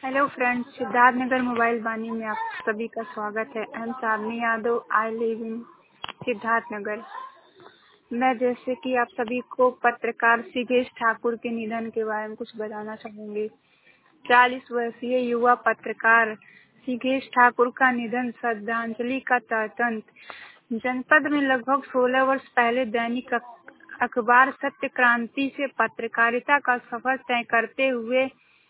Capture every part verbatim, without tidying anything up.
Hello friends, Siddharthnagar mobile Vani में आप सभी का स्वागत है। I am Chandni Yadav, I live in Siddharthnagar. मैं जैसे कि आप सभी को पत्रकार सिद्धेश ठाकुर के निधन के बारे में कुछ बताना चाहूंगी। चालीस वर्षीय युवा पत्रकार सिद्धेश ठाकुर का निधन श्रद्धांजलि का तंत्र। जनपद में लगभग सोलह वर्ष पहले दैनिक अखबार सत्य क्रांति से पत्रकारिता का सफर तय करते हुए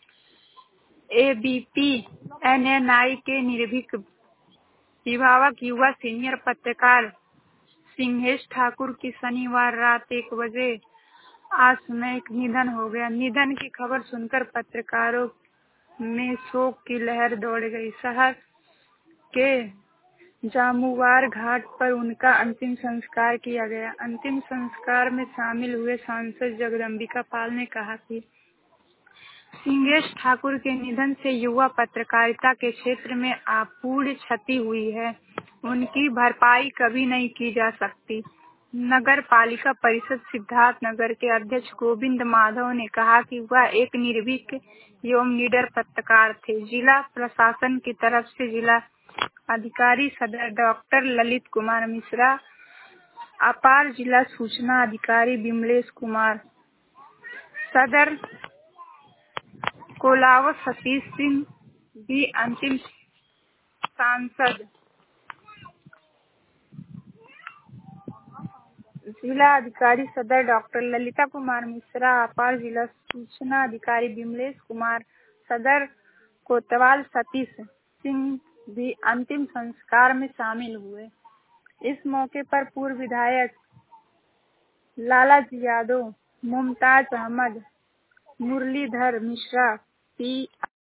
एबीपी एनएनआई के निर्भीक विभावक युवा सीनियर पत्रकार सिद्धेश ठाकुर की शनिवार रात एक बजे असामयिक निधन हो गया। निधन की खबर सुनकर पत्रकारों में शोक की लहर दौड़ गई। शहर के जामुवार घाट पर उनका अंतिम संस्कार किया गया। अंतिम संस्कार में शामिल हुए सांसद जगदम्बिका पाल ने कहा कि सिद्धेश ठाकुर के निधन से युवा पत्रकारिता के क्षेत्र में अपूर्व क्षति हुई है। उनकी भरपाई कभी नहीं की जा सकती। नगर पालिका परिषद सिद्धार्थनगर के अध्यक्ष गोविंद माधव ने कहा कि वह एक निर्भीक एवं निडर पत्रकार थे। जिला प्रशासन की तरफ से जिला अधिकारी सदर डॉक्टर ललित कुमार मिश्रा, अपार जिला सूचना अधिकारी विमलेश कुमार, सदर कोलावत सतीश सिंह भी अंतिम सांसद, जिला अधिकारी सदर डॉक्टर ललिता कुमार मिश्रा, अपार जिला सूचना अधिकारी विमलेश कुमार, सदर कोतवाल सतीश सिंह भी अंतिम संस्कार में शामिल हुए। इस मौके पर पूर्व विधायक लालाजी यादव, मुमताज अहमद, मुरलीधर मिश्रा, पी